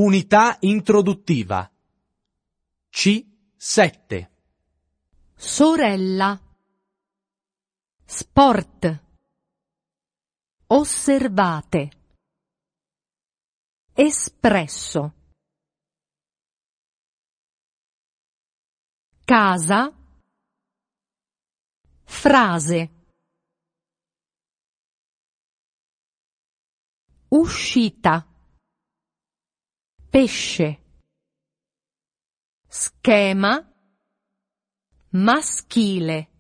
Unità introduttiva. C7. Sorella. Sport. Osservate. Espresso. Casa. Frase. Uscita. Pesce. Schema maschile.